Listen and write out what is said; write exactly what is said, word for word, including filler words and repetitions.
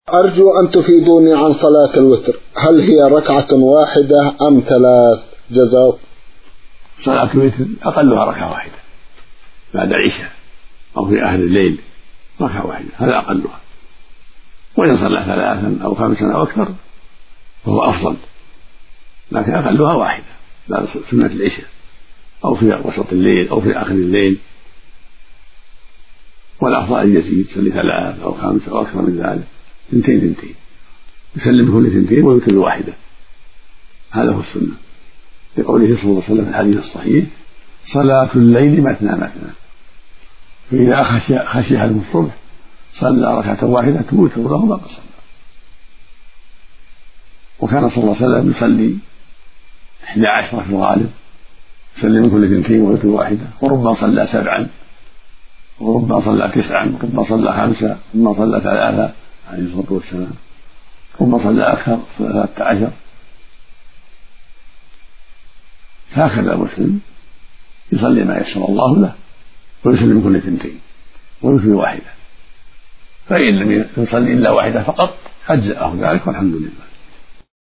أرجو أن تفيدوني عن صلاة الوتر، هل هي ركعة واحدة أم ثلاث؟ جزاك. صلاة الوتر أقلها ركعة واحدة بعد العشاء أو في آخر الليل، ركعة واحدة هذا أقلها، وإن صلى ثلاثا أو خمسا أو أكثر فهو أفضل، لكن أقلها واحدة بعد سنة العشاء أو في وسط الليل أو في آخر الليل، والأفضل أن يزيد يصلي ثلاث أو خمس أو أكثر من ذلك، ثنتين ثنتين يسلم كل ثنتين ويوتر واحدة، هذا هو السنة، لقوله صلى الله عليه وسلم في الحديث الصحيح: صلاة الليل مثنى مثنى، فإذا خشي خشي أحدهم الصبح صلى ركعة واحدة توتر له ما قد صلى. وكان صلى الله عليه وسلم يصلي إحدى عشرة في الغالب، يسلم كل ثنتين ويوتر واحدة، وربما صلى سبعا وربما صلى تسعا وربما صلى خمسة وربما صلى ثلاثة عليه الصلاة والسلام، ربما صلى أكثر ثلاثة عشر. هكذا المسلم يصلي ما يسر الله له ويسلم كل ثنتين ويوتر واحدة، فإن لم يصلي إلا واحدة فقط أجزأه ذلك والحمد لله.